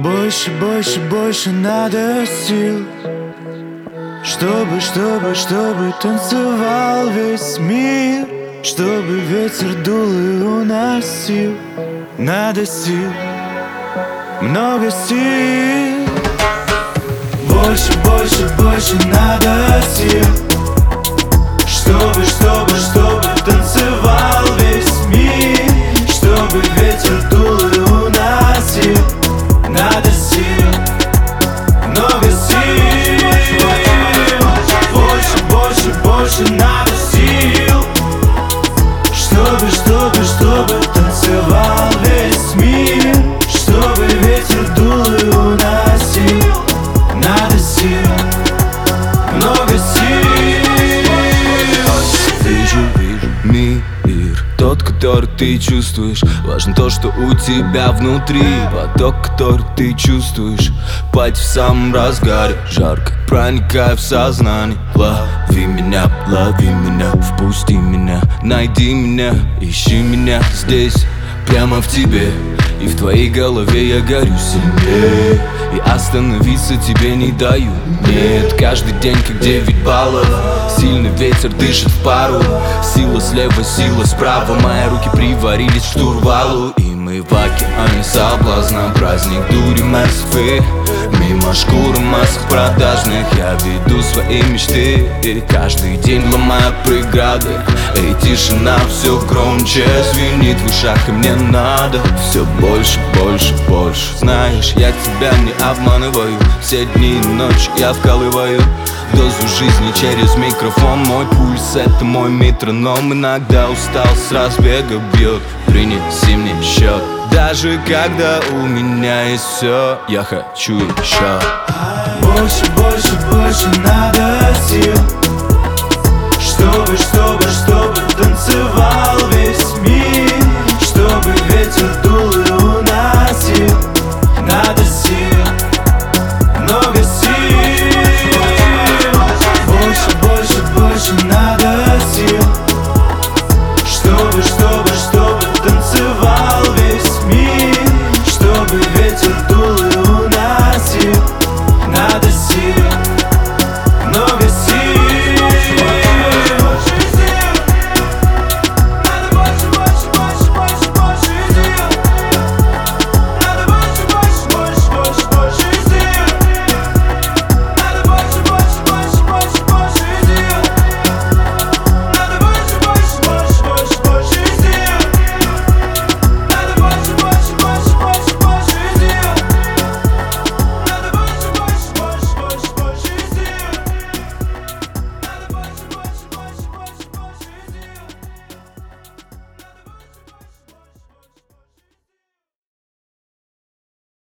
Больше, больше, больше надо сил, чтобы танцевал весь мир, чтобы ветер дул и уносил. Надо сил, много сил. Больше, больше, больше надо сил, чтобы танцевал весь мир, чтобы ветер дул и уносил. Надо сил, много сил. Больше, больше, больше надо сил, чтобы танцевал весь мир, чтобы ветер дул и уносил. Надо сил, много сил. Вижу мир, тот, который ты чувствуешь. Важно то, что у тебя внутри. Поток, который ты чувствуешь. Пать в самом разгаре, жарко проникая в сознание. Лови меня, впусти меня, найди меня, ищи меня здесь, прямо в тебе. И в твоей голове я горю сильнее, и остановиться тебе не даю. Нет, каждый день как 9 баллов. Сильный ветер дышит в пару. Сила слева, сила справа. Мои руки приварились к штурвалу, и мы в океане соблазна. Праздник дури Москвы. Мимо шкуры масок продажных я веду свои мечты, и каждый день ломаю преграды. И тишина все громче звенит в ушах, и мне надо все больше, больше, больше. Знаешь, я тебя не обманываю. Все дни и ночи я вкалываю дозу жизни через микрофон. Мой пульс — это мой метроном. Иногда усталость с разбега бьет. Принеси мне счет. Даже когда у меня есть все, я хочу еще. Больше, больше, больше надо сил, чтобы танцевал